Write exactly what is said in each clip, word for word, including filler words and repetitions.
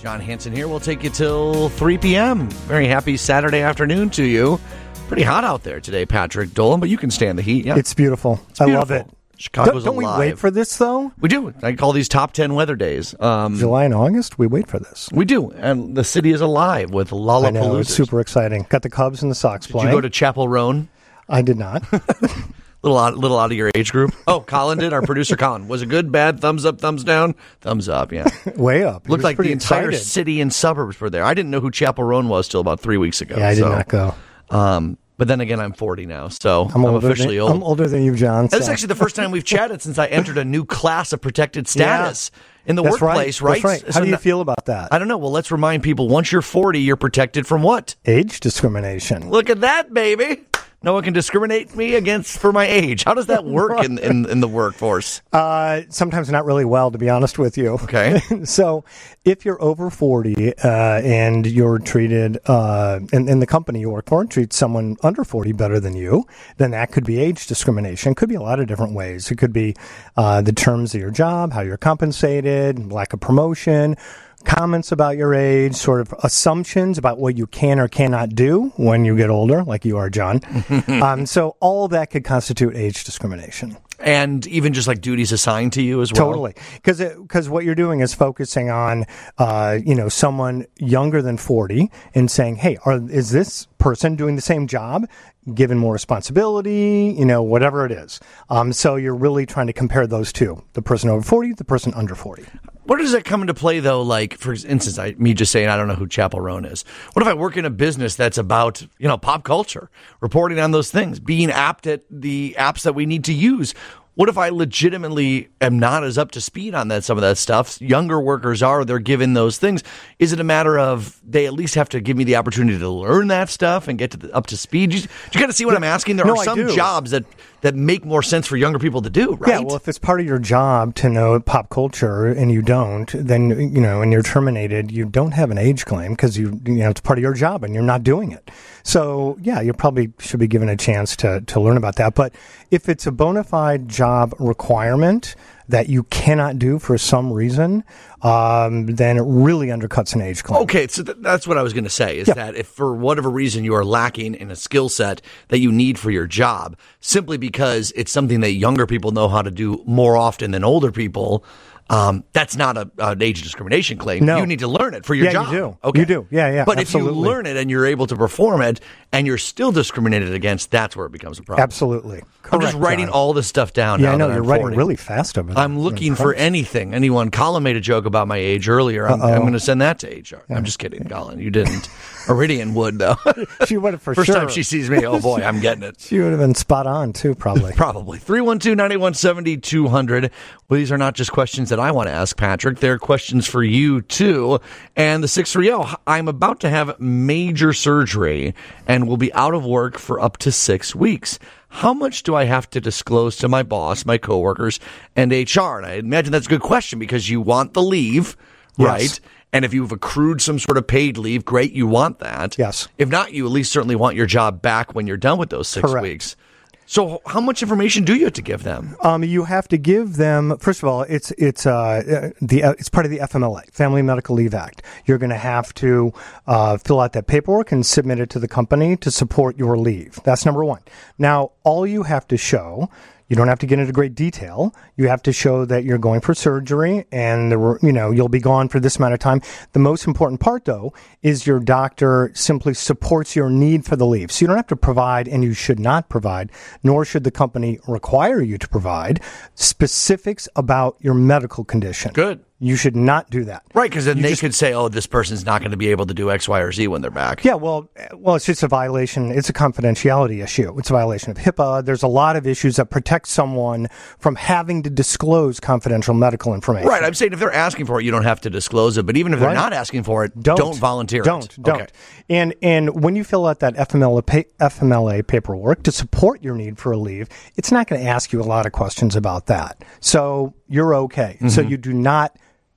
John Hanson here. We'll take you till three p.m. Very happy Saturday afternoon to you. Pretty hot out there today, Patrick Dolan, but you can stand the heat. Yeah, It's beautiful. It's beautiful. I love it. Chicago's don't, don't alive. we wait for this, though? We do. I call these top ten weather days. Um, July and August, we wait for this. We do. And the city is alive with Lollapalooza. I know, it's super exciting. Got the Cubs and the Sox Did playing. you go to Chapel Roan? I did not. little out, little out of your age group. Oh, Colin did. Our producer, Colin. Was it good, bad, thumbs up, thumbs down? Thumbs up, yeah. Way up. Looked like the entire excited. city and suburbs were there. I didn't know who Chapel Roan was till about three weeks ago. Yeah, I did so, not go. Um, but then again, I'm forty now, so I'm, I'm officially than, old. I'm older than you, John. So. That's actually the first time we've chatted since I entered a new class of protected status yeah, in the that's workplace, right? right? That's right. How so do you no, feel about that? I don't know. Well, let's remind people, once you're forty, you're protected from what? Age discrimination. Look at that, baby. No one can discriminate me against for my age. How does that work right. in, in, in the workforce? Uh, sometimes not really well, to be honest with you. Okay. So if you're over forty uh, and you're treated, uh, and, and the company you work for treats someone under forty better than you, then that could be age discrimination. It could be a lot of different ways. It could be uh, the terms of your job, how you're compensated, lack of promotion, comments about your age, sort of assumptions about what you can or cannot do when you get older, like you are, John. um, so all that could constitute age discrimination. And even just like duties assigned to you as well? Totally. Because because what you're doing is focusing on, uh, you know, someone younger than forty and saying, hey, are, is this person doing the same job, given more responsibility, you know, whatever it is. Um, so you're really trying to compare those two, the person over forty, the person under forty. Where does that come into play, though? Like, for instance, I, me just saying I don't know who Chapel Roan is. What if I work in a business that's about, you know, pop culture, reporting on those things, being apt at the apps that we need to use? What if I legitimately am not as up to speed on that, some of that stuff? Younger workers are, they're given those things. Is it a matter of they at least have to give me the opportunity to learn that stuff and get to the, up to speed? Do you, do you kind of see what I'm asking? There no, are some jobs that, that make more sense for younger people to do, right? Yeah, well, if it's part of your job to know pop culture and you don't, then, you know, and you're terminated, you don't have an age claim because you, you know, it's part of your job and you're not doing it. So, yeah, you probably should be given a chance to, to learn about that. But if it's a bona fide job requirement that you cannot do for some reason, um, then it really undercuts an age claim. Okay, so th- that's what I was going to say, is yeah. that if for whatever reason you are lacking in a skill set that you need for your job, simply because it's something that younger people know how to do more often than older people, Um, that's not a, an age discrimination claim. No. You need to learn it for your yeah, job. you do. Okay. You do. Yeah, yeah. But absolutely. if you learn it and you're able to perform it and you're still discriminated against, that's where it becomes a problem. Absolutely. Correct, I'm just writing John. all this stuff down. Yeah, now I know. that You're I'm writing forty. really fast over there. I'm looking for anything. Anyone. Colin made a joke about my age earlier. I'm, I'm going to send that to H R. Yeah. I'm just kidding, Colin. You didn't. Iridian would, though. She would have for First sure. time she sees me, oh boy, I'm getting it. She would have been spot on, too, probably. Probably. three one two, nine eight one, seven two zero zero. Well, these are not just questions that I want to ask, Patrick. They're questions for you, too. And the six three zero, I'm about to have major surgery and will be out of work for up to six weeks. How much do I have to disclose to my boss, my coworkers, and H R? And I imagine that's a good question because you want the leave, yes. right? And if you've accrued some sort of paid leave, great, you want that. Yes. If not, you at least certainly want your job back when you're done with those six Correct. weeks. So how much information do you have to give them? Um, you have to give them, first of all, it's it's uh, the uh, it's part of the F M L A, Family Medical Leave Act. You're going to have to uh, fill out that paperwork and submit it to the company to support your leave. That's number one. Now, all you have to show, you don't have to get into great detail. You have to show that you're going for surgery and the, you know, you'll be gone for this amount of time. The most important part, though, is your doctor simply supports your need for the leave. So you don't have to provide, and you should not provide, nor should the company require you to provide specifics about your medical condition. Good. You should not do that. Right, because then you they just, could say, oh, this person's not going to be able to do X, Y, or Z when they're back. Yeah, well, well, it's just a violation. It's a confidentiality issue. It's a violation of HIPAA. There's a lot of issues that protect someone from having to disclose confidential medical information. Right, I'm saying if they're asking for it, you don't have to disclose it. But even if they're right. not asking for it, don't, don't volunteer don't, it. Don't, don't. Okay. And, and when you fill out that F M L A, F M L A paperwork to support your need for a leave, it's not going to ask you a lot of questions about that. So you're okay. Mm-hmm. So you do not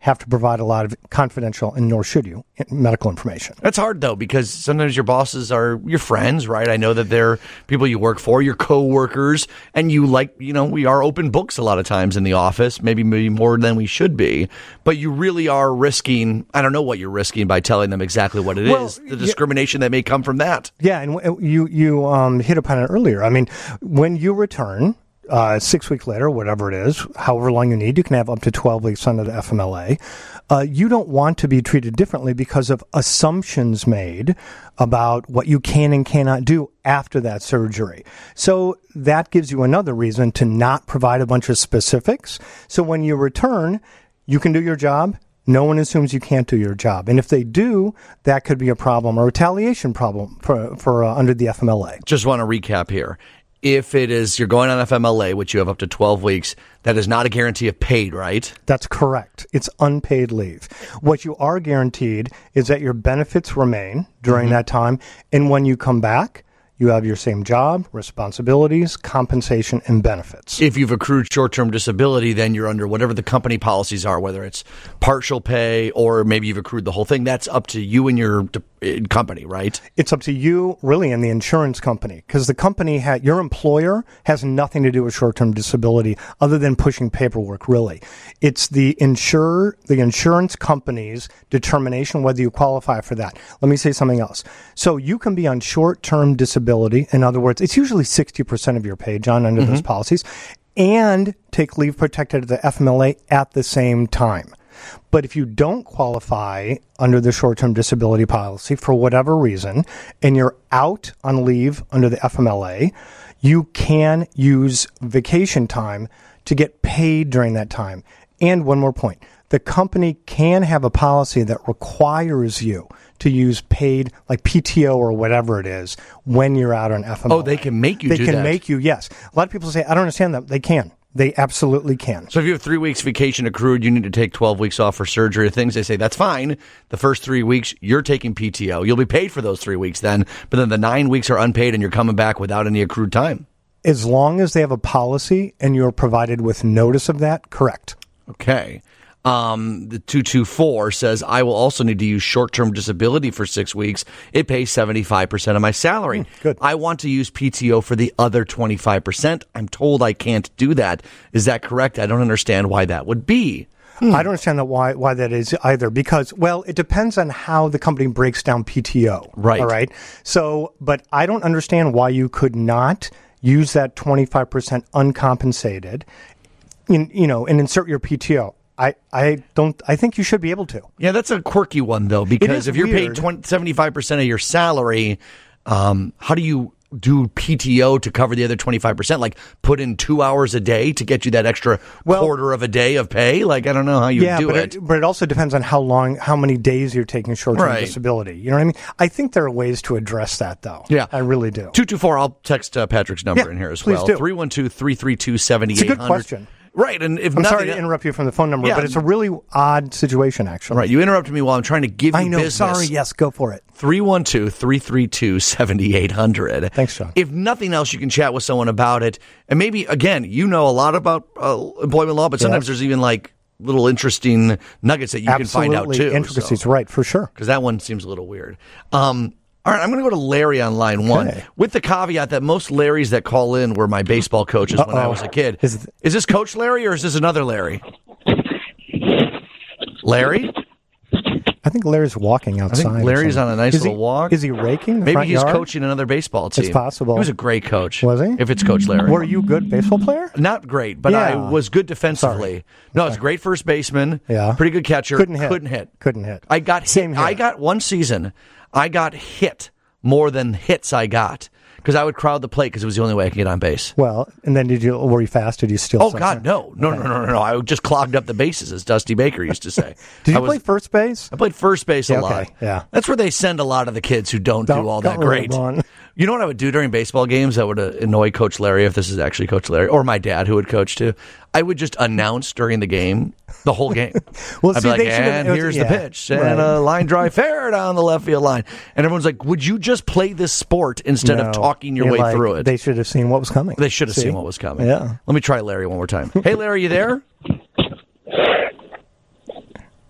have to provide a lot of confidential, and nor should you, medical information. That's hard, though, because sometimes your bosses are your friends, right? I know that they're people you work for, your coworkers, and you like, you know, we are open books a lot of times in the office, maybe, maybe more than we should be. But you really are risking, I don't know what you're risking by telling them exactly what it well, is, the discrimination yeah, that may come from that. Yeah, and you, you um, hit upon it earlier. I mean, when you return, Uh, six weeks later, whatever it is, however long you need, you can have up to twelve weeks under the F M L A. Uh, you don't want to be treated differently because of assumptions made about what you can and cannot do after that surgery. So that gives you another reason to not provide a bunch of specifics. So when you return, you can do your job. No one assumes you can't do your job. And if they do, that could be a problem, a retaliation problem for, for uh, under the F M L A. Just want to recap here. If it is, you're going on F M L A, which you have up to twelve weeks, that is not a guarantee of paid, right? That's correct. It's unpaid leave. What you are guaranteed is that your benefits remain during mm-hmm. that time. And when you come back, you have your same job, responsibilities, compensation, and benefits. If you've accrued short-term disability, then you're under whatever the company policies are, whether it's partial pay or maybe you've accrued the whole thing. That's up to you and your company, right? It's up to you, really, and the insurance company, because the company, ha- your employer, has nothing to do with short-term disability other than pushing paperwork, really. It's the insurer, the insurance company's determination whether you qualify for that. Let me say something else. So you can be on short-term disability. In other words, it's usually sixty percent of your pay, John, under mm-hmm. those policies, and take leave protected at the F M L A at the same time. But if you don't qualify under the short-term disability policy for whatever reason, and you're out on leave under the F M L A, you can use vacation time to get paid during that time. And one more point. The company can have a policy that requires you to use paid, like P T O or whatever it is, when you're out on F M L A. Oh, they can make you they do that. They that. can make you, yes. A lot of people say, I don't understand that. They can. They absolutely can. So if you have three weeks vacation accrued, you need to take twelve weeks off for surgery or things. They say, that's fine. The first three weeks, you're taking P T O. You'll be paid for those three weeks then, but then the nine weeks are unpaid and you're coming back without any accrued time. As long as they have a policy and you're provided with notice of that, correct. Okay. Um, the two two four says, I will also need to use short-term disability for six weeks. It pays seventy-five percent of my salary. Mm, good. I want to use P T O for the other twenty-five percent. I'm told I can't do that. Is that correct? I don't understand why that would be. Hmm. I don't understand that why why that is either, because, well, it depends on how the company breaks down P T O. Right. All right. So, but I don't understand why you could not use that twenty-five percent uncompensated, in, you know, and insert your P T O. I, I don't. I think you should be able to. Yeah, that's a quirky one, though, because if you're weird. paid twenty, seventy-five percent of your salary, um, how do you do P T O to cover the other twenty-five percent? Like put in two hours a day to get you that extra well, quarter of a day of pay? Like, I don't know how you yeah, do but it. it. But it also depends on how long, how many days you're taking short-term right. disability. You know what I mean? I think there are ways to address that, though. Yeah. I really do. two two four, I'll text uh, Patrick's number yeah, in here as please well. do. three one two, three three two, seven eight hundred. It's a good question. Right, and if I'm nothing, sorry to interrupt you from the phone number, yeah. but it's a really odd situation, actually. Right, you interrupted me while I'm trying to give you I know, business. sorry, yes, go for it. three one two, three three two, seven eight hundred. Thanks, John. If nothing else, you can chat with someone about it. And maybe, again, you know a lot about uh, employment law, but sometimes yes. there's even like little interesting nuggets that you Absolutely. can find out too. Intricacies, so. right, for sure. Because that one seems a little weird. Um, all right, I'm going to go to Larry on line one, okay. with the caveat that most Larrys that call in were my baseball coaches Uh-oh. when I was a kid. Is, th- is this Coach Larry or is this another Larry? Larry? I think Larry's walking outside. I think Larry's on a nice is little he, walk. Is he raking the Maybe front he's yard? coaching another baseball team. It's possible. He was a great coach. Was he? If it's Coach Larry. Were you a good baseball player? Not great, but yeah. I was good defensively. Sorry. No, okay. I was a great first baseman. Yeah. Pretty good catcher. Couldn't hit. Couldn't hit. Couldn't hit. I got Same hit. here. I got one season. I got hit more than hits I got. Because I would crowd the plate because it was the only way I could get on base. Well, and then did you were you fast? Did you steal? Oh something? God, no, no, okay. no, no, no, no! I just clogged up the bases, as Dusty Baker used to say. Did you I was, play first base? I played first base a yeah, lot. Okay. Yeah, that's where they send a lot of the kids who don't, don't do all that great. You know what I would do during baseball games that would uh, annoy Coach Larry, if this is actually Coach Larry, or my dad who would coach too? I would just announce during the game, the whole game. well, I'd see, be like, they and was, here's yeah, the pitch, and right. a line drive fair down the left field line. And everyone's like, would you just play this sport instead no, of talking your way like, through it? They should have seen what was coming. They should have see? seen what was coming. Yeah. Let me try Larry one more time. Hey, Larry, you there?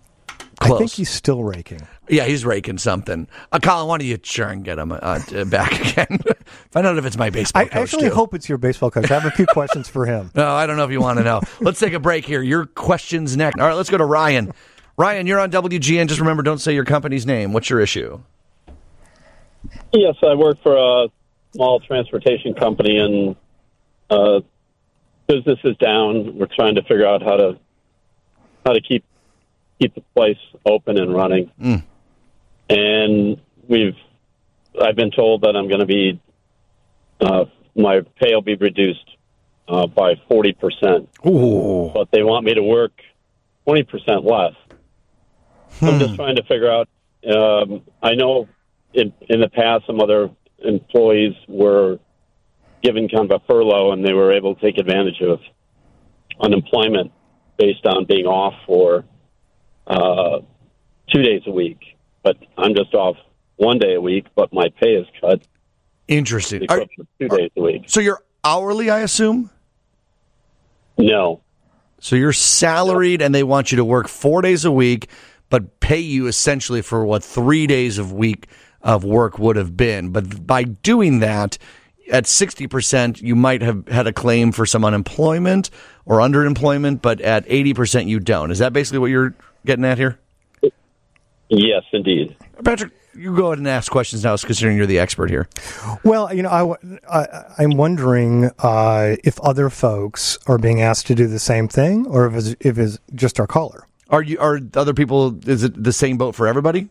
Close. I think he's still raking. Yeah, he's raking something. Uh, Colin, why don't you try and get him uh, back again? Find out if it's my baseball I coach, actually too. hope it's your baseball coach. I have a few questions for him. No, I don't know if you want to know. Let's take a break here. Your questions next. All right, let's go to Ryan. Ryan, you're on W G N. Just remember, don't say your company's name. What's your issue? Yes, I work for a small transportation company, and uh, business is down. We're trying to figure out how to how to keep keep the place open and running. Mm. And we've I've been told that I'm going to be uh, my pay will be reduced uh, by forty percent. Ooh. But they want me to work twenty percent less. Hmm. I'm just trying to figure out. Um, I know in in the past some other employees were given kind of a furlough, and they were able to take advantage of unemployment based on being off for uh, two days a week. But I'm just off one day a week, but my pay is cut. Interesting. Are, two days a week. So you're hourly, I assume? No. So you're salaried, and they want you to work four days a week, but pay you essentially for what three days of week of work would have been. But by doing that, at sixty percent, you might have had a claim for some unemployment or underemployment, but at eighty percent, you don't. Is that basically what you're getting at here? Yes, indeed. Patrick, you go ahead and ask questions now, considering you're the expert here. Well, you know, I, I, I'm wondering uh, if other folks are being asked to do the same thing, or if it's, if it's just our caller. Are you? Are other people? Is it the same boat for everybody?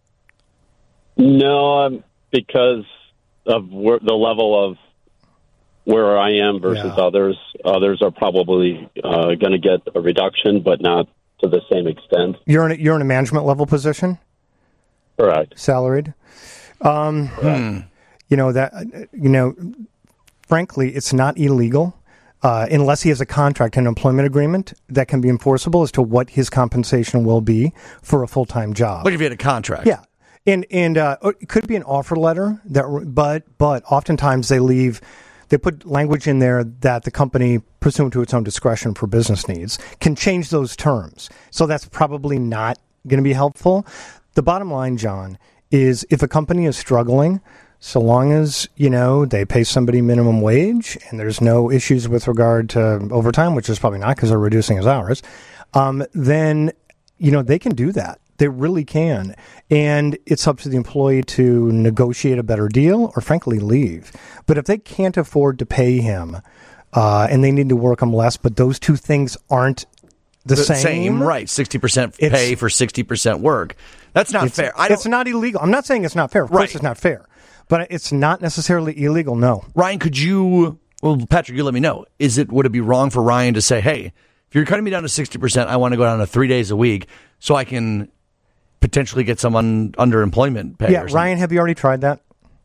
No, um, because of where, the level of where I am versus Yeah. others. Others are probably uh, going to get a reduction, but not to the same extent. You're in a, you're in a management level position, Correct. salaried. Um, Hmm. You know that. You know, frankly, it's not illegal. Uh, unless he has a contract, an employment agreement that can be enforceable as to what his compensation will be for a full-time job. Like if you had a contract. Yeah, and and uh, it could be an offer letter that, but but oftentimes they leave, they put language in there that the company, pursuant to its own discretion for business needs, can change those terms. So that's probably not going to be helpful. The bottom line, John, is if a company is struggling, so long as, you know, they pay somebody minimum wage and there's no issues with regard to overtime, which is probably not because they're reducing his hours, um, then, you know, they can do that. They really can. And it's up to the employee to negotiate a better deal or, frankly, leave. But if they can't afford to pay him uh, and they need to work him less, but those two things aren't the, The same, same, right? Sixty percent pay It's- for sixty percent work. That's not it's, fair. I don't, it's not illegal. I'm not saying it's not fair. Of Right. course it's not fair. But it's not necessarily illegal, no. Ryan, could you? Well, Patrick, you let me know. Is it would it be wrong for Ryan to say, "Hey, if you're cutting me down to sixty percent, I want to go down to three days a week so I can potentially get some un, underemployment pay?" Yeah, or something? Ryan, have you already tried that?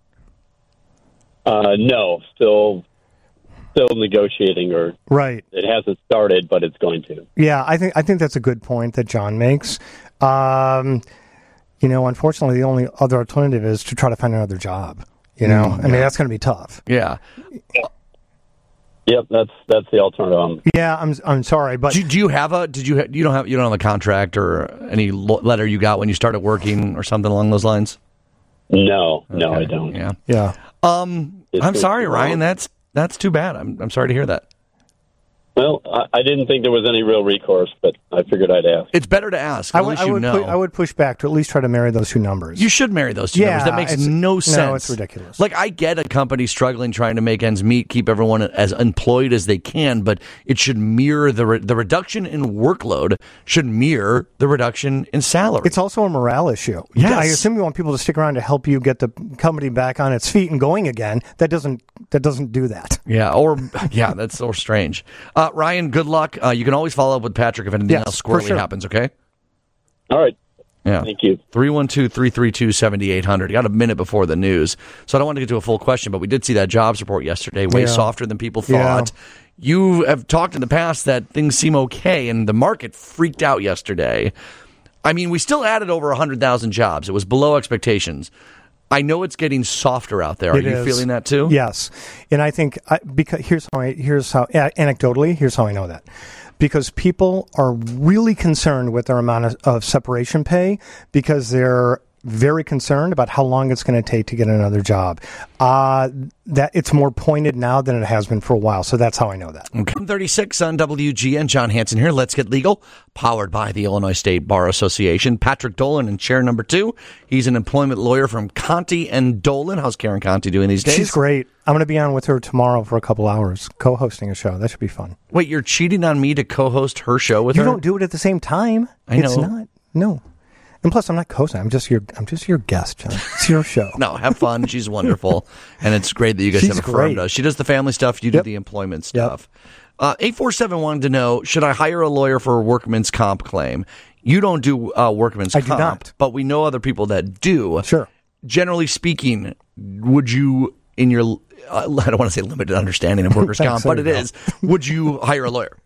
Uh, no, still, still negotiating, or Right. it hasn't started, but it's going to. Yeah, I think I think that's a good point that John makes. Um, you know, unfortunately, the only other alternative is to try to find another job. You know, Mm, I mean, yeah. that's going to be tough. Yeah. Yep, that's that's the alternative. Um, Yeah, I'm I'm sorry, but Do, do you have a? Did you? ha- You don't have? You don't have a contract or any lo- letter you got when you started working or something along those lines? no, no, Okay. I don't. Yeah. yeah, Um. It's I'm just sorry, wrong. Ryan. That's that's too bad. I'm I'm sorry to hear that. Well, I, I didn't think there was any real recourse, but I figued I'd ask. It's better to ask. I At would least I you would know. pu- I would push back to at least try to marry those two numbers. You should marry those two Yeah, numbers. That makes it's- no no, sense. it's ridiculous. Like, I get a company struggling trying to make ends meet, keep everyone as employed as they can, but it should mirror the re- the reduction in workload should mirror the reduction in salary. It's also a morale issue. Yes. I assume you want people to stick around to help you get the company back on its feet and going again. That doesn't that doesn't do that. yeah, or yeah, that's so strange. Uh, Ryan, good luck. Uh, you can always follow up with Patrick if anything Yes, else for squirrely sure. happens. Okay. All right. Yeah. Thank you. three one two, three three two, seven eight zero zero. Got a minute before the news. So I don't want to get to a full question, but we did see that jobs report yesterday, way Yeah. softer than people Yeah. thought. You have talked in the past that things seem okay, and the market freaked out yesterday. I mean, we still added over one hundred thousand jobs. It was below expectations. I know it's getting softer out there. Are It you is. feeling that too? Yes, and I think I, because here's how I, here's how anecdotally here's how I know that. Because people are really concerned with their amount of, of separation pay because they're very concerned about how long it's going to take to get another job. Uh, that it's more pointed now than it has been for a while. So that's how I know that. Okay. thirty-six on W G N. John Hanson here. Let's Get Legal. Powered by the Illinois State Bar Association. Patrick Dolan in chair number two. He's an employment lawyer from Conti and Dolan. How's Karen Conti doing these days? She's great. I'm going to be on with her tomorrow for a couple hours, co-hosting a show. That should be fun. Wait, you're cheating on me to co-host her show with You her? don't do it at the same time. I know. It's not. No. And plus, I'm not co-hosting. I'm just your. I'm just your guest, John. It's your show. No, have fun. She's wonderful. And it's great that you guys She's have a firm. great. Does. She does the family stuff. You do Yep. the employment Yep. stuff. Uh, eight four seven wanted to know, should I hire a lawyer for a workman's comp claim? You don't do uh, workman's I do comp. not. But we know other people that do. Sure. Generally speaking, would you, in your, uh, I don't want to say limited understanding of workers' comp, but it There you is, would you hire a lawyer?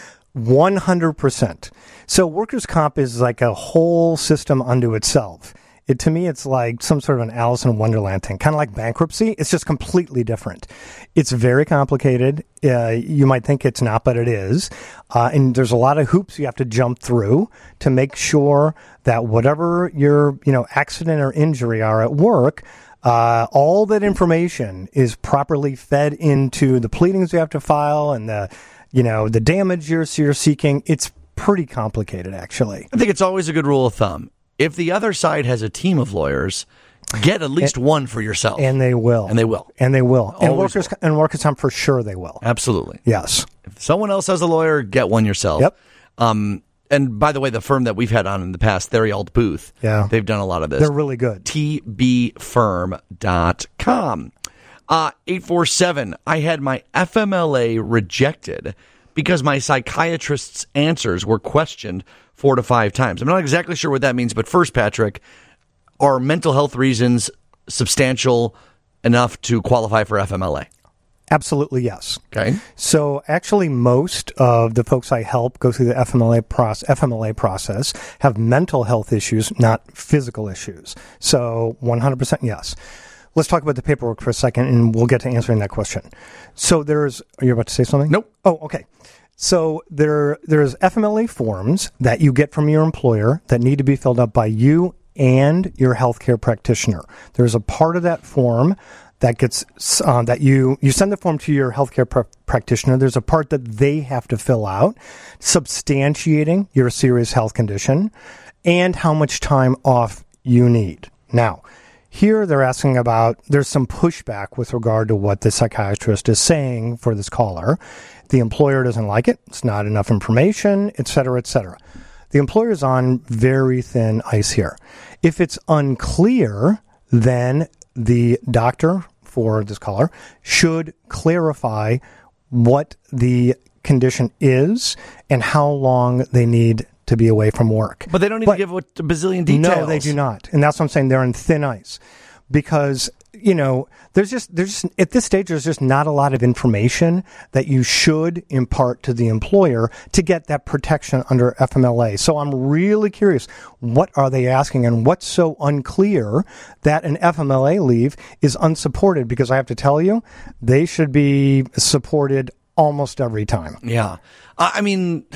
one hundred percent. So workers' comp is like a whole system unto itself. It, to me, it's like some sort of an Alice in Wonderland thing, kind of like bankruptcy. It's just completely different. It's very complicated. Uh, you might think it's not, but it is. Uh, and there's a lot of hoops you have to jump through to make sure that whatever your, you know, accident or injury are at work, uh, all that information is properly fed into the pleadings you have to file and the, you know, the damage you're, you're seeking. It's pretty complicated, actually. I think it's always a good rule of thumb. If the other side has a team of lawyers, get at least and, one for yourself. And they will. And they will. And they will. And Always workers will. and workers' comp for sure they will. Absolutely. Yes. If someone else has a lawyer, get one yourself. Yep. Um, and by the way, the firm that we've had on in the past, Theriault Booth, Yeah. they've done a lot of this. They're really good. T B firm dot com. Uh, eight four seven, I had my F M L A rejected because my psychiatrist's answers were questioned four to five times. I'm not exactly sure what that means, but first, Patrick, are mental health reasons substantial enough to qualify for F M L A? Absolutely, yes. Okay. So actually, most of the folks I help go through the F M L A, process, F M L A process have mental health issues, not physical issues. So one hundred percent yes. Let's talk about the paperwork for a second, and we'll get to answering that question. So there's, are you about to say something? Nope. Oh, okay. So there, there's F M L A forms that you get from your employer that need to be filled out by you and your healthcare practitioner. There's a part of that form that gets uh, that you you send the form to your healthcare pr- practitioner. There's a part that they have to fill out, substantiating your serious health condition and how much time off you need. Now, here they're asking about, there's some pushback with regard to what the psychiatrist is saying for this caller. The employer doesn't like it. It's not enough information, et cetera, et cetera. The employer is on very thin ice here. If it's unclear, then the doctor for this caller should clarify what the condition is and how long they need to be away from work. But they don't even But- give a bazillion details. No, they do not. And that's what I'm saying. They're on thin ice because, you know, there's just, there's just, at this stage, there's just not a lot of information that you should impart to the employer to get that protection under F M L A. So I'm really curious, what are they asking and what's so unclear that an F M L A leave is unsupported? Because I have to tell you, they should be supported almost every time. Yeah. Uh, I mean,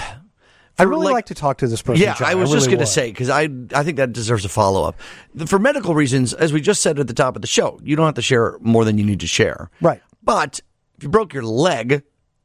I really like, to talk to this person. Yeah, John. I was really just going to would. say, because I I think that deserves a follow-up. For medical reasons, as we just said at the top of the show, you don't have to share more than you need to share. Right. But if you broke your leg,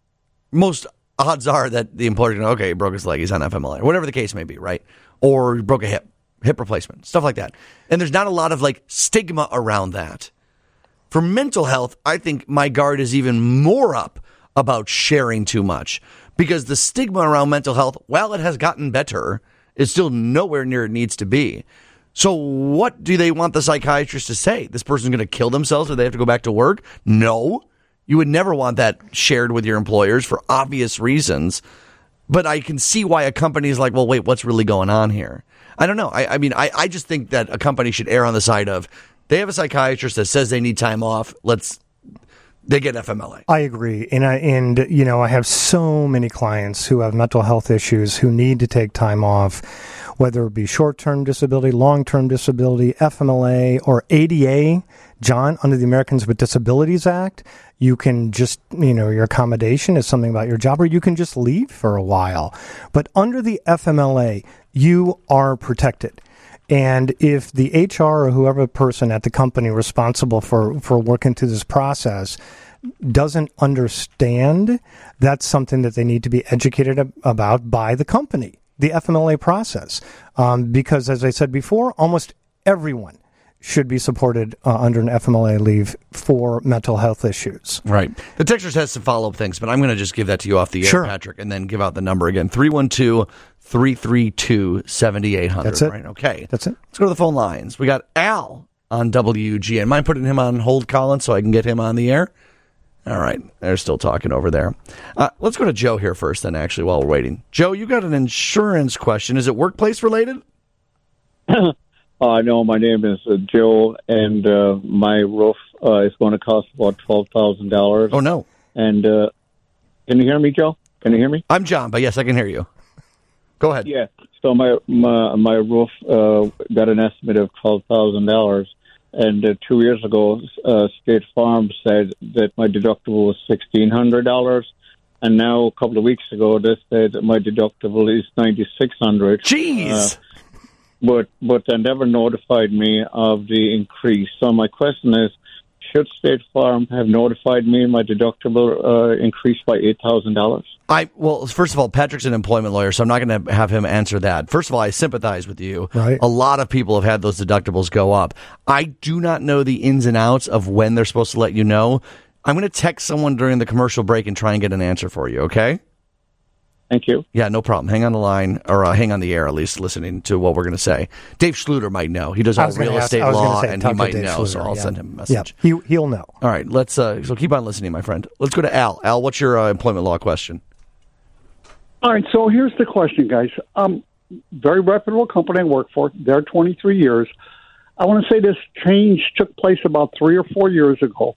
most odds are that the employer going, okay, he broke his leg, he's on F M L A, or whatever the case may be, right? Or you broke a hip, hip replacement, stuff like that. And there's not a lot of like stigma around that. For mental health, I think my guard is even more up about sharing too much. Because the stigma around mental health, while it has gotten better, is still nowhere near it needs to be. So what do they want the psychiatrist to say? This person's going to kill themselves or they have to go back to work? No. You would never want that shared with your employers for obvious reasons. But I can see why a company is like, well, wait, what's really going on here? I don't know. I, I mean, I, I just think that a company should err on the side of, they have a psychiatrist that says they need time off. Let's They get F M L A. I agree. And, I, and, you know, I have so many clients who have mental health issues who need to take time off. whether it be short-term disability, long-term disability, F M L A, or A D A. John, under the Americans with Disabilities Act, you can just, you know, your accommodation is something about your job, or you can just leave for a while. But under the F M L A, you are protected. And if the H R or whoever person at the company responsible for, for working through this process doesn't understand, that's something that they need to be educated ab- about by the company, the F M L A process. Um, because, as I said before, almost everyone should be supported uh, under an F M L A leave for mental health issues. Right. The texters has some follow-up things, but I'm going to just give that to you off the air, Sure. Patrick, and then give out the number again. three one two, three three two, seven eight zero zero. That's it. Right, okay. That's it. Let's go to the phone lines. We got Al on W G N. Mind putting him on hold, Colin, so I can get him on the air? All right. They're still talking over there. Uh, let's go to Joe here first, then, actually, while we're waiting. Joe, you got an insurance question. Is it workplace-related? Uh, no, my name is uh, Joe, and uh, my roof uh, is going to cost about twelve thousand dollars. Oh, no. And uh, can you hear me, Joe? Can you hear me? I'm John, but yes, I can hear you. Go ahead. Yeah. So my my, my roof uh, got an estimate of twelve thousand dollars, and uh, two years ago, uh, State Farm said that my deductible was sixteen hundred dollars, and now a couple of weeks ago, they said that my deductible is ninety-six hundred dollars. Jeez! Uh, But but they never notified me of the increase. So my question is, should State Farm have notified me my deductible uh, increased by eight thousand dollars? I well, first of all, Patrick's an employment lawyer, so I'm not going to have him answer that. First of all, I sympathize with you. Right. A lot of people have had those deductibles go up. I do not know the ins and outs of when they're supposed to let you know. I'm going to text someone during the commercial break and try and get an answer for you, okay? Thank you. Yeah, no problem. Hang on the line, or uh, hang on the air, at least listening to what we're going to say. Dave Schluter might know. He does I all was gonna real ask- estate I was gonna law, say, and talk he to might Dave know, so Schluter, I'll yeah. send him a Yeah, message. he, he'll know. All right, let's uh, so keep on listening, my friend. Let's go to Al. Al, what's your uh, employment law question? All right, so here's the question, guys. Um, very reputable company I work for. They're twenty-three years. I want to say this change took place about three or four years ago.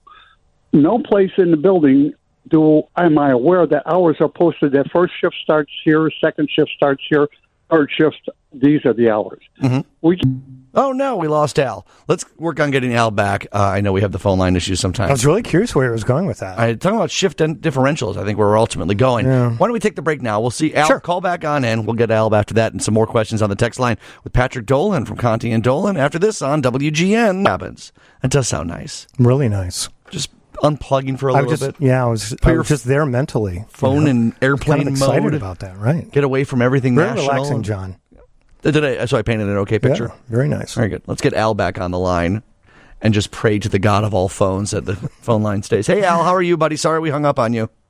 No place in the building do am I aware that hours are posted that first shift starts here, second shift starts here, third shift, these are the hours. Mm-hmm. We Oh, no, we lost Al. Let's work on getting Al back. Uh, I know we have the phone line issues sometimes. I was really curious where he was going with that. I talking about shift and differentials. I think where we're ultimately going. Yeah. Why don't we take the break now? We'll see Al. Sure. Call back on in. We'll get Al after that and some more questions on the text line with Patrick Dolan from Conti and Dolan. After this on W G N happens. It does sound nice. Really nice. Just unplugging for a I little was just, bit. yeah, I was, Put I your was just there mentally. Phone you know? in airplane kind of excited mode. about that, right? Get away from everything Very national. relaxing, John. Did I, so I painted an okay picture. Yeah, very nice. Very good. Let's get Al back on the line and just pray to the God of all phones that the phone line stays. Hey, Al, how are you, buddy? Sorry we hung up on you.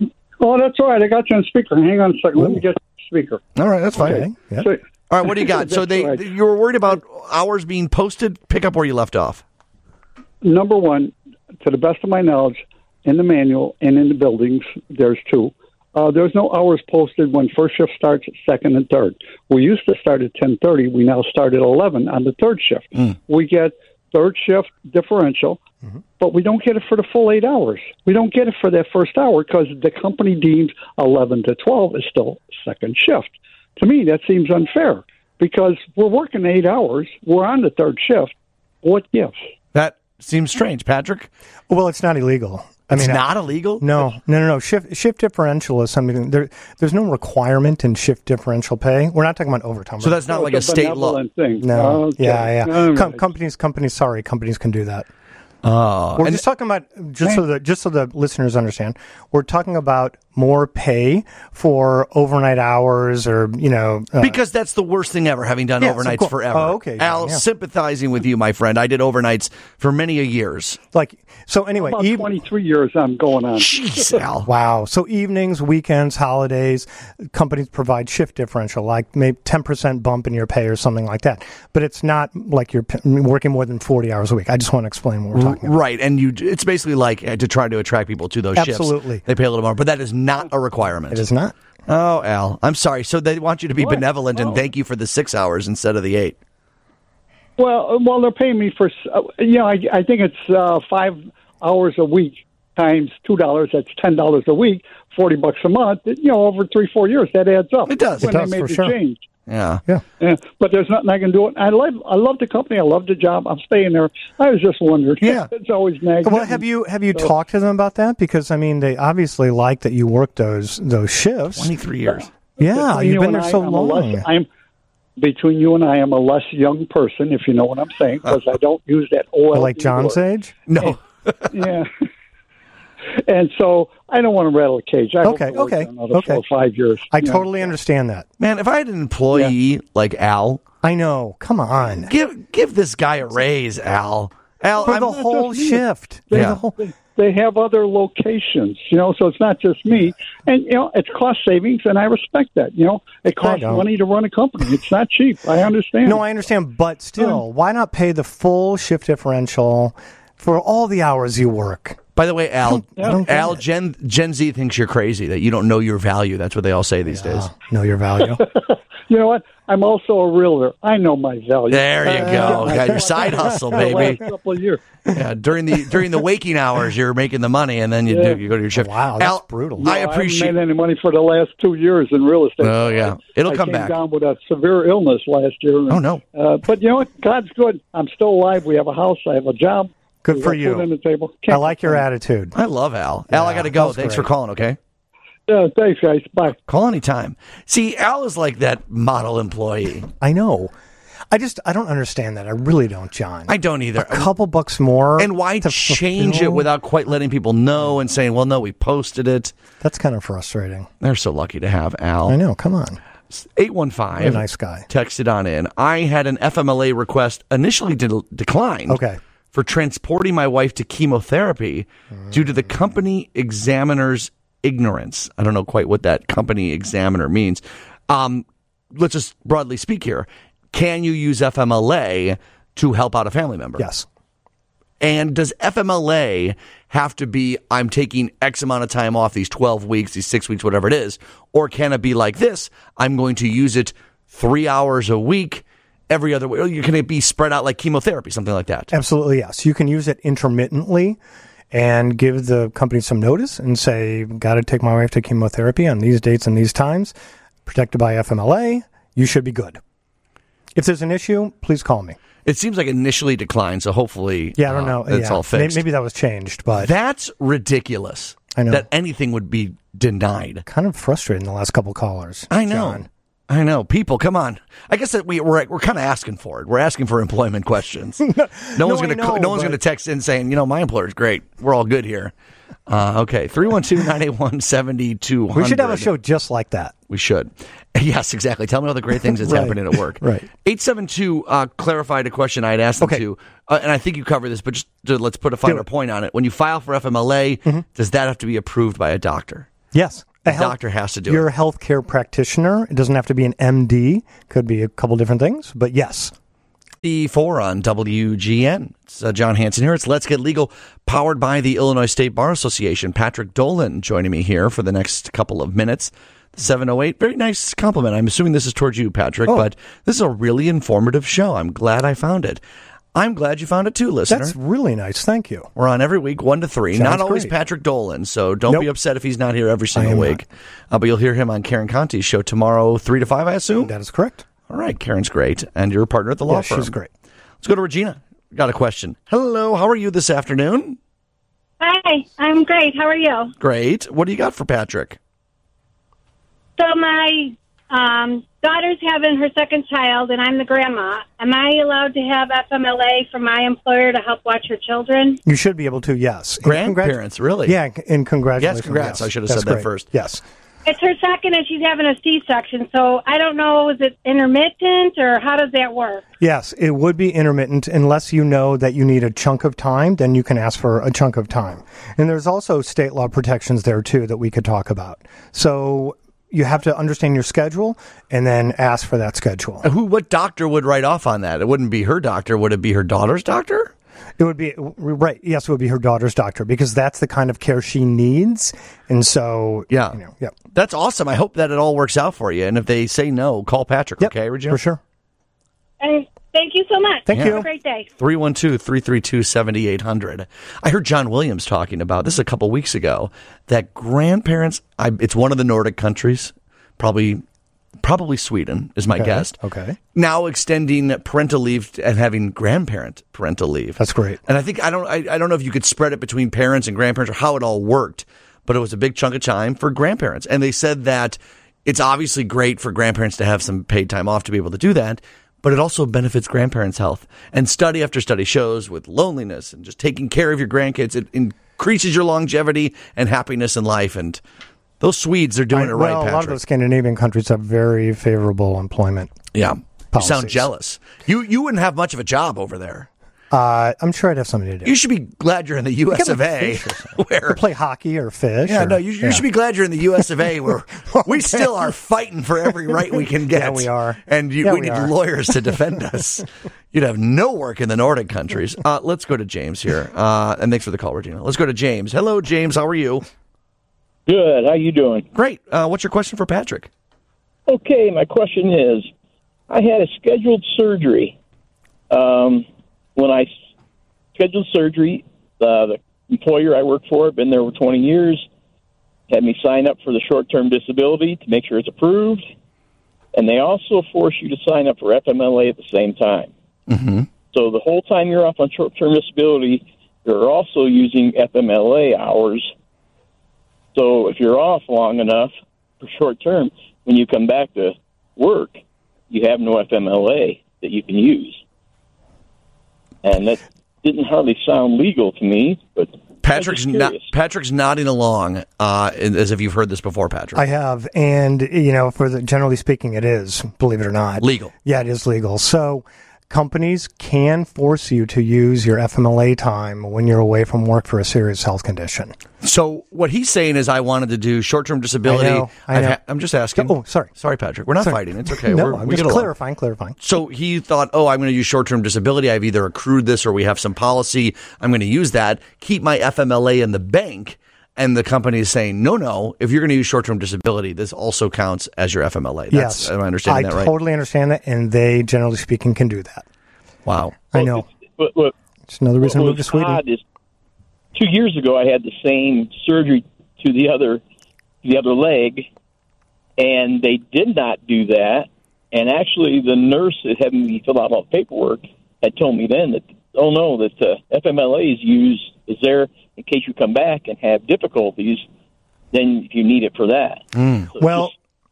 Oh, that's all right. I got you on speaker. Hang on a second. Let me get speaker. All right, that's fine. Okay. Yeah. So, All right, what do you got? So That's they, right. you were worried about hours being posted. Pick up where you left off. number one, to the best of my knowledge, in the manual and in the buildings, there's two. Uh, there's no hours posted when first shift starts, second and third. We used to start at ten thirty. We now start at eleven on the third shift. Mm. We get third shift differential, mm-hmm. but we don't get it for the full eight hours. We don't get it for that first hour because the company deems eleven to twelve is still second shift. To me, that seems unfair because we're working eight hours. We're on the third shift. What gives? That seems strange, Patrick. Well, it's not illegal. I It's mean, not illegal? No, no, no, no. Shift shift differential is something. There, there's no requirement in shift differential pay. We're not talking about overtime. So that's not Oh, like a it's state law. benevolent thing. No. Okay. Yeah, yeah. All Com- right. companies, companies. Sorry, companies can do that. Oh, We're and just talking about just so that just so the listeners understand. We're talking about more pay for overnight hours, or you know, uh, because that's the worst thing ever, having done Yes, of overnights course. forever. Oh, okay, Al, yeah. sympathizing with you, my friend. I did overnights for many a years. like so. Anyway, About eve- twenty-three years I'm going on. Jeez, Al. Wow. So evenings, weekends, holidays, companies provide shift differential, like maybe ten percent bump in your pay or something like that. But it's not like you're p- working more than forty hours a week. I just want to explain what we're talking about. Right, and you, it's basically like uh, to try to attract people to those shifts. Absolutely. They pay a little more, but that is not a requirement. It is not. Oh, Al, I'm sorry. So they want you to be What? benevolent and Oh. thank you for the six hours instead of the eight. Well, well, they're paying me for, uh, you know, I, I think it's uh, five hours a week times two dollars. That's ten dollars a week, forty bucks a month. You know, over three, four years, that adds up. It does. When It does, they made for the sure. change. Yeah. Yeah. Yeah, but there's nothing I can do. I love I love the company. I love the job. I'm staying there. I was just wondering. Yeah. It's always nagging. Well, have you have you So- talked to them about that? Because I mean, they obviously like that you work those those shifts. twenty-three years. Yeah, Between you've you been and there I, so I'm a less- long. I'm between you and I. I'm a less young person, if you know what I'm saying, because I don't use that oil. Like John's age? No. Yeah. And so I don't want to rattle a cage. I Okay, hope I work okay, there another okay. four or five years. I you know. totally understand that. Man, if I had an employee like Al, I know. Come on. give give this guy a raise, Al. Al, For I'm- the whole just me. shift. They, Yeah. The whole- they have other locations, you know, so it's not just me. And, you know, it's cost savings, and I respect that. You know, it costs don't. money to run a company. It's not cheap. I understand. No, I understand, but still, why not pay the full shift differential for all the hours you work? By the way, Al, I don't get Al, it. Gen Gen Z thinks you're crazy, that you don't know your value. That's what they all say these days. Know your value. You know what? I'm also a realtor. I know my value. There you go. Got your side hustle, The baby. last couple of years. Yeah, during the during the waking hours, you're making the money, and then you Yeah. do you go to your shift. Wow, that's Al, brutal. I No, appreciate. I haven't made any money for the last two years in real estate. Oh, yeah. It'll I come came back. down with a severe illness last year. Oh, no. Uh, but you know what? God's good. I'm still alive. We have a house. I have a job. Good We for got you. food on the table. I Can't like your complain. attitude. I love Al. Al, I Yeah, got to go. Al's Thanks great. for calling. Okay, Yeah, thanks, guys. Bye. call anytime. See, Al is like that model employee. I know. I just, I don't understand that. I really don't, John. I don't either. A couple bucks more. And why to change it fulfill- without quite letting people know and saying, "Well, no, we posted it." That's kind of frustrating. They're so lucky to have Al. I know. Come on. eight one What a five. nice guy. Texted on in. I had an F M L A request initially de- declined. Okay. For transporting my wife to chemotherapy due to the company examiner's ignorance. I don't know quite what that company examiner means. Um, let's just broadly speak here. Can you use F M L A to help out a family member? Yes. And does F M L A have to be, I'm taking X amount of time off, these twelve weeks, these six weeks, whatever it is? Or can it be like this? I'm going to use it three hours a week, every other way. Or can it be spread out like chemotherapy, something like that? Absolutely, yes. You can use it intermittently and give the company some notice and say, got to take my wife to chemotherapy on these dates and these times, protected by F M L A. You should be good. If there's an issue, please call me. It seems like initially declined, so hopefully Yeah, I don't uh, know. it's yeah. all fixed. Maybe, maybe that was changed, but That's ridiculous. I know. That anything would be denied. kind of frustrating the last couple callers. I know. John. I know. People, come on. I guess that we, we're we're kind of asking for it. We're asking for employment questions. No, one's I going to know, no one's but- going to text in saying, you know, my employer's great. We're all good here. Uh, okay, three one two, nine eight one, seven two zero zero. We should have a show just like that. We should. Yes, exactly. Tell me all the great things that's Right. happening at work. Right. eight seven two uh, clarified a question I had asked them Okay. to, uh, and I think you covered this, but just to, let's put a finer it. point on it. When you file for F M L A, does that have to be approved by a doctor? Yes. The A health- doctor has to do You're it. a healthcare practitioner. It doesn't have to be an M D. Could be a couple different things, but yes. The four on W G N. It's uh, John Hanson here. It's Let's Get Legal, powered by the Illinois State Bar Association. Patrick Dolan joining me here for the next couple of minutes. seven oh eight. Very nice compliment. I'm assuming this is towards you, Patrick, Oh. but this is a really informative show. I'm glad I found it. I'm glad you found it too, listener. That's really nice. Thank you. We're on every week, one to three. Sounds Not always great. Patrick Dolan, so don't Nope. be upset if he's not here every single am week. Uh, but you'll hear him on Karen Conti's show tomorrow, three to five, I assume. That is correct. All right, Karen's great, and you're a partner at the law Yeah, firm. she's great. Let's go to Regina. Got a question. Hello, how are you this afternoon? Hi, I'm great. How are you? Great. What do you got for Patrick? So my um, daughter's having her second child, and I'm the grandma. Am I allowed to have F M L A from my employer to help watch her children? You should be able to, yes. And Grandparents, really? Yeah, and congratulations. Yes, congrats. I should have That's said that great. first. Yes. It's her second, and she's having a C-section. So I don't know, is it intermittent, or how does that work? Yes, it would be intermittent unless you know that you need a chunk of time, then you can ask for a chunk of time. And there's also state law protections there, too, that we could talk about. So you have to understand your schedule and then ask for that schedule. Who? What doctor would write off on that? It wouldn't be her doctor. Would it be her daughter's doctor? It would be, right, yes, it would be her daughter's doctor because that's the kind of care she needs. And so, Yeah. you know, yep. That's awesome. I hope that it all works out for you. And if they say no, call Patrick, Yep, okay, Regina? for sure. And thank you so much. Thank Have you. a great day. three one two, three three two, seven eight zero zero. I heard John Williams talking about this a couple weeks ago, that grandparents, I, it's one of the Nordic countries, probably Probably Sweden is my Okay, guess. okay. Now extending parental leave and having grandparent parental leave. That's great. And I think I don't I, I don't know if you could spread it between parents and grandparents or how it all worked, but it was a big chunk of time for grandparents. And they said that it's obviously great for grandparents to have some paid time off to be able to do that, but it also benefits grandparents' health. And study after study shows with loneliness and just taking care of your grandkids, it increases your longevity and happiness in life. And those Swedes are doing it right, well, Patrick. a lot of those Scandinavian countries have very favorable employment. Yeah. You policies. sound jealous. You you wouldn't have much of a job over there. Uh, I'm sure I'd have something to do. You should be glad you're in the U S of A. Where Or play hockey or fish. Yeah, or, no, you, you yeah. should be glad you're in the U S of A where we still are fighting for every right we can get. Yeah, we are. And you, Yeah, we, we need are. lawyers to defend us. You'd have no work in the Nordic countries. Uh, let's go to James here. Uh, and thanks for the call, Regina. Let's go to James. Hello, James. How are you? Good. How you doing? Great. Uh, what's your question for Patrick? Okay, my question is, I had a scheduled surgery. Um, when I s- scheduled surgery, uh, the employer I work for, been there for twenty years, had me sign up for the short-term disability to make sure it's approved, and they also force you to sign up for F M L A at the same time. Mm-hmm. So the whole time you're off on short-term disability, you're also using F M L A hours. So if you're off long enough for short-term, when you come back to work, you have no F M L A that you can use. And that didn't hardly sound legal to me, but Patrick's I'm just not, curious. Patrick's nodding along uh, as if you've heard this before, Patrick. I have, and you know, for the, generally speaking, it is, believe it or not, Legal. Yeah, it is legal. So companies can force you to use your F M L A time when you're away from work for a serious health condition. So what he's saying is I wanted to do short-term disability. I know, I I've know. ha- I'm just asking. Oh, sorry. Sorry, Patrick. We're not Sorry. fighting. It's okay. No, We're, I'm we just get along. clarifying, clarifying. So he thought, oh, I'm going to use short-term disability. I've either accrued this or we have some policy. I'm going to use that, keep my F M L A in the bank. And the company is saying, no, no, if you're going to use short-term disability, this also counts as your F M L A. That's, Yes. Am I understanding I that right? totally understand that, and they, generally speaking, can do that. Wow. I know. What, what, It's another reason to what move to was Sweden. odd is two years ago I had the same surgery to the other the other leg, and they did not do that. And actually, the nurse that had me fill out all the paperwork had told me then that, oh no, that uh, F M L A is used is there in case you come back and have difficulties. Then if you need it for that. Mm. So Well,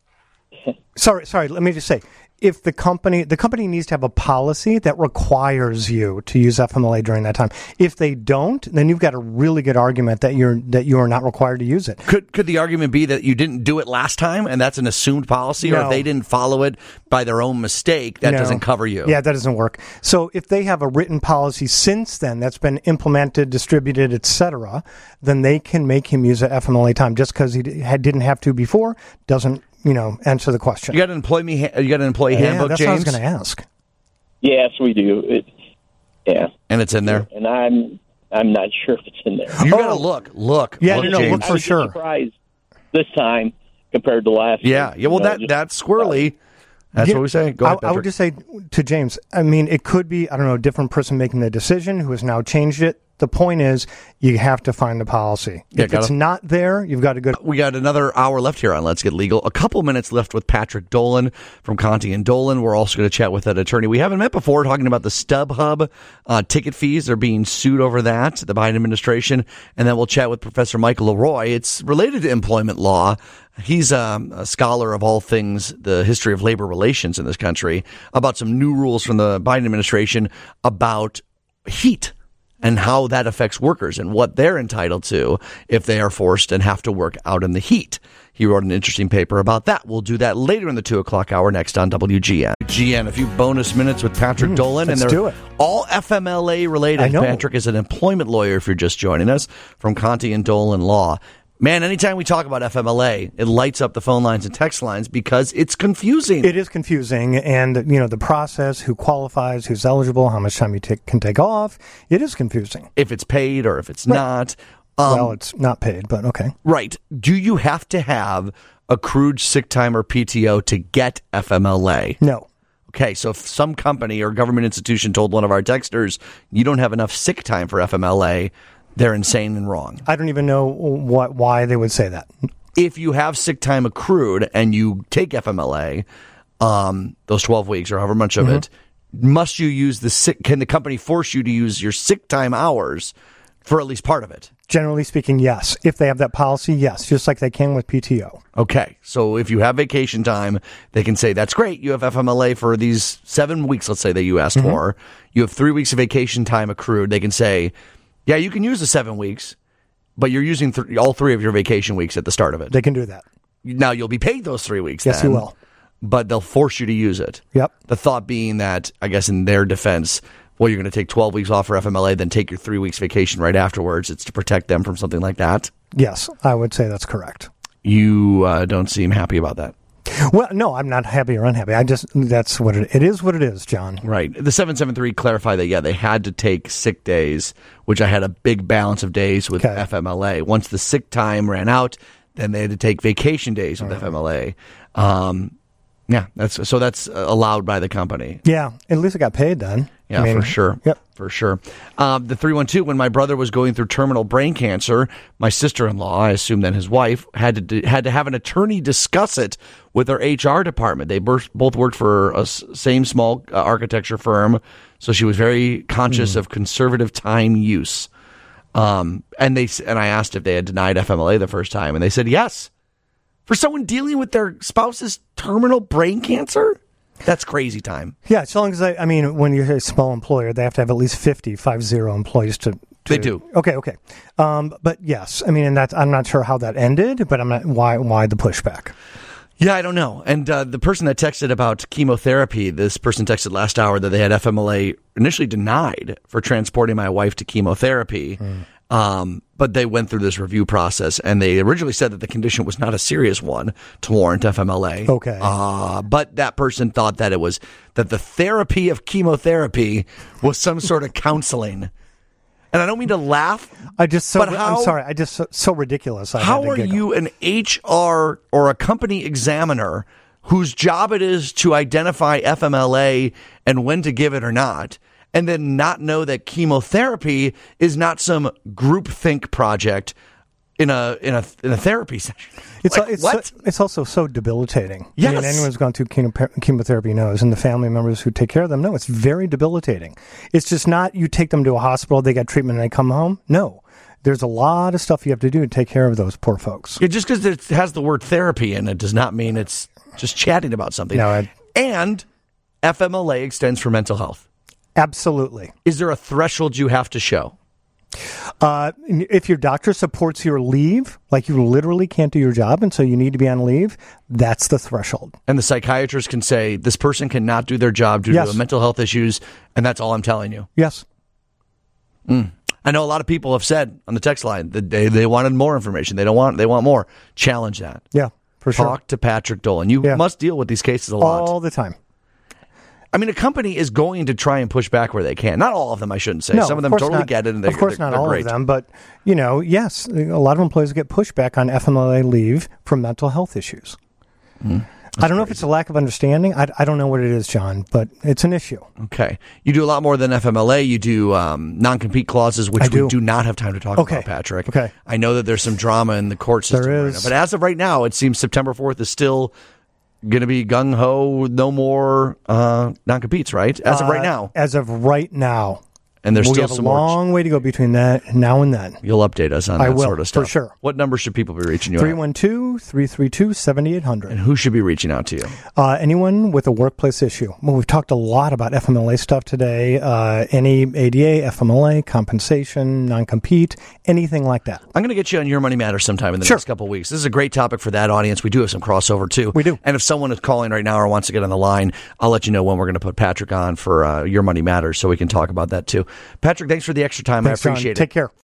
just- sorry, sorry. Let me just say, if the company the company needs to have a policy that requires you to use F M L A during that time. If they don't, then you've got a really good argument that you're that you are not required to use it. Could could the argument be that you didn't do it last time and that's an assumed policy, or No. if they didn't follow it by their own mistake, that No. doesn't cover you? Yeah, that doesn't work. So if they have a written policy since then that's been implemented, distributed, et cetera, then they can make him use a F M L A time. Just because he d- had, didn't have to before doesn't, you know, answer the question. You got an employee ha- you got an employee yeah, handbook, that's James, what I was going to ask. yes, we do. It, yeah, and it's in there. and I'm I'm not sure if it's in there. You got to Oh. look, look. Yeah, look, no, no, James. look I for was just sure. surprised this time compared to last. Yeah, year. yeah. Well, You know, that just- that's squirrely. That's Yeah, what we say. Go ahead, I, I would Patrick. just say to James, I mean, it could be, I don't know, a different person making the decision who has now changed it. The point is, you have to find the policy. Yeah, if it's gotta- not there, you've got to go. We got another hour left here on Let's Get Legal. A couple minutes left with Patrick Dolan from Conti and Dolan. We're also going to chat with that attorney we haven't met before, talking about the StubHub uh, ticket fees. They're being sued over that, the Biden administration. And then we'll chat with Professor Michael Leroy. It's related to employment law. He's um, a scholar of all things, the history of labor relations in this country, about some new rules from the Biden administration about heat and how that affects workers and what they're entitled to if they are forced and have to work out in the heat. He wrote an interesting paper about that. We'll do that later in the two o'clock hour next on W G N. G N, a few bonus minutes with Patrick Mm, Dolan. let's and they're do it. all F M L A related. I know. Patrick is an employment lawyer, if you're just joining us, from Conti and Dolan Law. Man, anytime we talk about F M L A, it lights up the phone lines and text lines because it's confusing. It is confusing, and you know the process, who qualifies, who's eligible, how much time you take, can take off. It is confusing. if it's paid or if it's not. Um, well, it's not paid, but okay. Right. Do you have to have accrued sick time or P T O to get F M L A? No. Okay, so if some company or government institution told one of our texters, you don't have enough sick time for F M L A, they're insane and wrong. I don't even know what why they would say that. If you have sick time accrued and you take F M L A, um, those twelve weeks or however much of mm-hmm. it, must you use the sick? Can the company force you to use your sick time hours for at least part of it? Generally speaking, yes. If they have that policy, yes, just like they can with P T O. Okay. So if you have vacation time, they can say, that's great. You have F M L A for these seven weeks, let's say, that you asked mm-hmm. for. You have three weeks of vacation time accrued. They can say, yeah, you can use the seven weeks, but you're using th- all three of your vacation weeks at the start of it. They can do that. Now, you'll be paid those three weeks Yes, then, you will. But they'll force you to use it. Yep. The thought being that, I guess in their defense, well, you're going to take twelve weeks off for F M L A, then take your three weeks vacation right afterwards. It's to protect them from something like that. Yes, I would say that's correct. You uh, don't seem happy about that. Well, no, I'm not happy or unhappy. I just, that's what it, it is what it is, John. Right. The seven seven three clarified that, yeah, they had to take sick days, which I had a big balance of days with okay. F M L A. Once the sick time ran out, then they had to take vacation days with right. F M L A. Um, yeah, that's so that's allowed by the company. Yeah, at least it got paid then. Yeah, I mean, for sure. Yep. For sure. Um, the three one two, when my brother was going through terminal brain cancer, my sister-in-law, I assume then his wife, had to do, had to have an attorney discuss it with their H R department. They both worked for a same small uh, architecture firm, so she was very conscious mm. of conservative time use. Um, and they and I asked if they had denied F M L A the first time, and they said yes. For someone dealing with their spouse's terminal brain cancer? That's crazy time. Yeah, as long as I, I mean, when you're a small employer, they have to have at least fifty, five zero employees to. to they do. Okay, okay. Um, but yes, I mean, and that's, I'm not sure how that ended, but I'm not, why, why the pushback? Yeah, I don't know. And uh, the person that texted about chemotherapy, this person texted last hour that they had F M L A initially denied for transporting my wife to chemotherapy. Mm. Um, but they went through this review process, and they originally said that the condition was not a serious one to warrant F M L A. Okay. Uh, but that person thought that it was, that the therapy of chemotherapy was some sort of counseling. And I don't mean to laugh. I just so, but how, I'm sorry. I just so, so ridiculous. I how had to are giggle. you an H R or a company examiner whose job it is to identify F M L A and when to give it or not, and then not know that chemotherapy is not some groupthink project in a in a in a therapy session? It's like, it's what? So, it's also so debilitating. Yes. I mean, anyone who's gone through chemo- chemotherapy knows, and the family members who take care of them know it's very debilitating. It's just not you take them to a hospital, they get treatment, and they come home. No. There's a lot of stuff you have to do to take care of those poor folks. Yeah, just because it has the word therapy in it does not mean it's just chatting about something. No, I, and F M L A extends for mental health. Absolutely. Is there a threshold you have to show? Uh, if your doctor supports your leave, like you literally can't do your job and so you need to be on leave, that's the threshold. And the psychiatrist can say, this person cannot do their job due yes. to mental health issues, and that's all I'm telling you. Yes. Mm. I know a lot of people have said on the text line that they, they wanted more information. They don't want, they want more. Challenge that. Yeah, for sure. Talk to Patrick Dolan. You yeah. must deal with these cases a lot. All the time. I mean, a company is going to try and push back where they can. Not all of them, I shouldn't say. No, Some of them of totally not. get it, and they, of course they're, not they're all great. of them, but you know, yes, a lot of employees get pushback on F M L A leave for mental health issues. Mm, I don't know crazy. if it's a lack of understanding. I, I don't know what it is, John, but it's an issue. Okay, you do a lot more than F M L A. You do um, non-compete clauses, which I do. we do not have time to talk okay. about, Patrick. Okay, I know that there's some drama in the court system there right is, now, but as of right now, it seems September fourth is still going to be gung-ho, no more uh, non-competes, right? As of right now. Uh, as of right now. And there's we still have some a long more. way to go between that now and then. You'll update us on I that will, sort of stuff. for sure. What number should people be reaching you three at? one two, three three two, seven eight zero zero. And who should be reaching out to you? Uh, anyone with a workplace issue. Well, we've talked a lot about F M L A stuff today. Uh, any A D A, F M L A, compensation, non-compete, anything like that. I'm going to get you on Your Money Matters sometime in the sure. next couple of weeks. This is a great topic for that audience. We do have some crossover, too. We do. And if someone is calling right now or wants to get on the line, I'll let you know when we're going to put Patrick on for uh, Your Money Matters so we can talk about that, too. Patrick, thanks for the extra time. Thanks, I appreciate John. it. Take care.